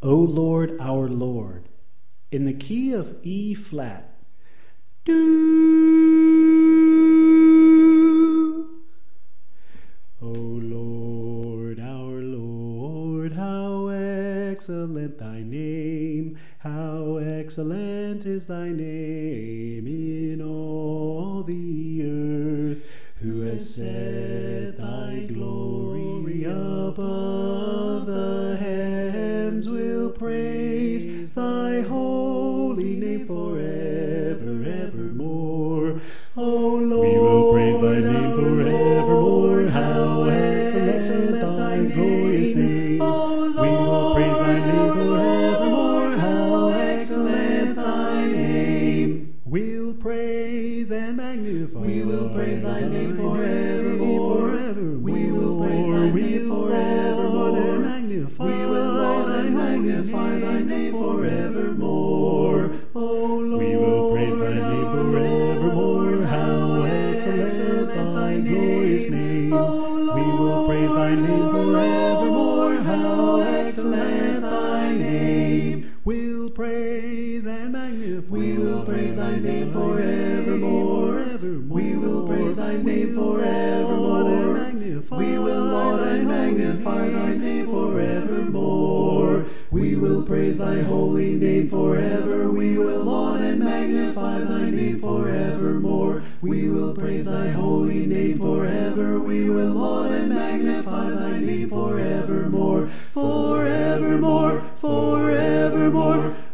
O Lord, our Lord, in the key of E flat. Do. O Lord, our Lord, how excellent thy name, how excellent is thy name in all the earth. Who has set thy glory above the heavens, will praise thy holy name forever, evermore. O Lord, we will praise thy name forevermore. How excellent thy glorious name. We will praise thy name forevermore. How excellent thy name. We'll praise and magnify. We will praise thy name forevermore. We will praise thy name forevermore. We will Lord and magnify thy name forevermore. O Lord, we will praise thy name forevermore. How excellent thy glorious name. We will praise thy name forevermore. How excellent thy name. We'll praise and magnify. We will praise thy name forevermore. We will praise thy name forevermore. We will laud and magnify thy name forevermore. We will praise thy holy name forever. We will laud and magnify thy name forevermore. We will praise thy holy name forever. We will laud and magnify thy name forevermore. Forevermore, forevermore.